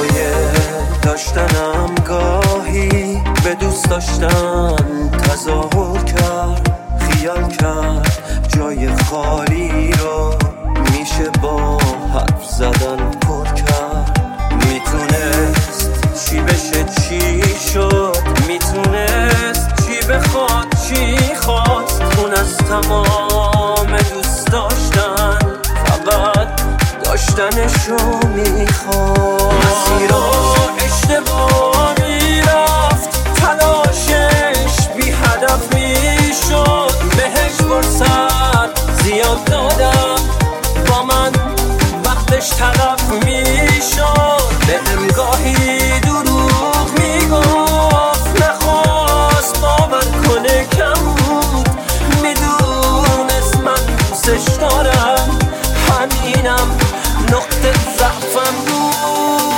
برای داشتنم گاهی به دوست داشتن تظاهر کرد، خیال کرد جای خالی رو میشه با حرف زدن پر کرد. میتونست چی بشه چی شد، میتونست چی بخواد چی خواست. اون از تمام دوست داشتن فقط داشتنشو میخواد. مسیرا اشتباه میرفت، تلاشش بی هدف میشد. بهش فرصت زیاد دادم، با من وقتش تلف میشد. بهم گاهی دروغ میگفت، نخواست باور کنه کم بود. میدونست من دوستش دارم، همینم نقطه ضعفم بود.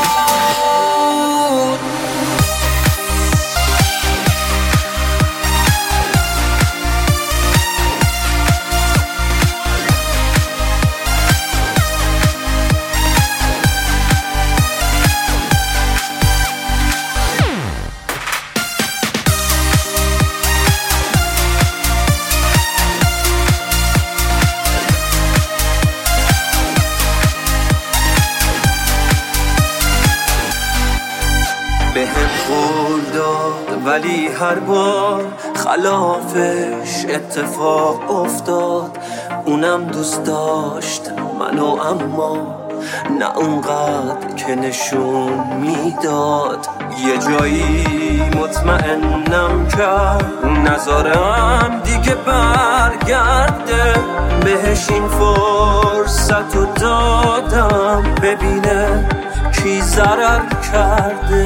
بهم قول داد ولی هر بار خلافش اتفاق افتاد. اونم دوست داشت منو، اما نه اونقدر که نشون میداد. یه جایی مطمئنم کرد نذارم دیگه برگرده. بهش این فرصت رو دادم ببینه کی ضرر کرده.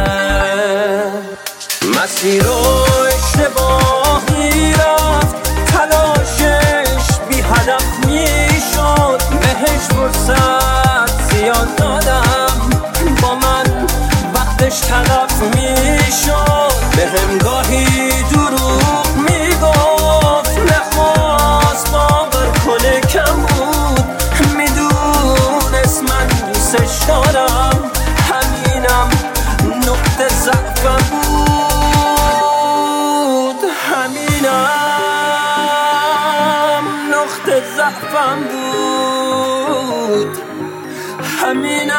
مسیر رو اشتباه میرفت، تلاشش بی هدف میشد. بهش فرصت زیاد دادم، با من وقتش تلف میشد. بهم گاهی دروغ میگفت، نخواست باور کنه کم بود. میدونست من دوستش دارم، همینم نقطه ضعفم بود. همینم نقطه ضعفم بود. همینم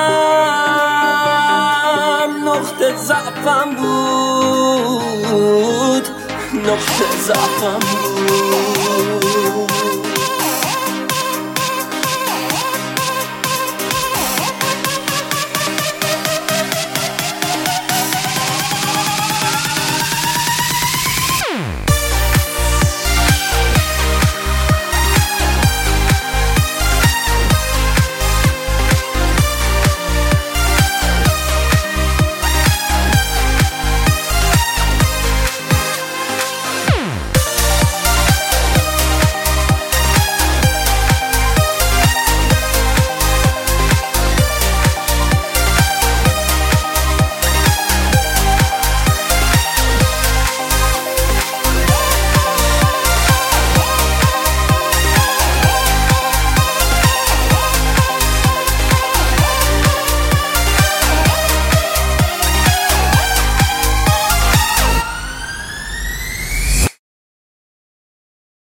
نقطه ضعفم بود. نقطه ضعفم بود.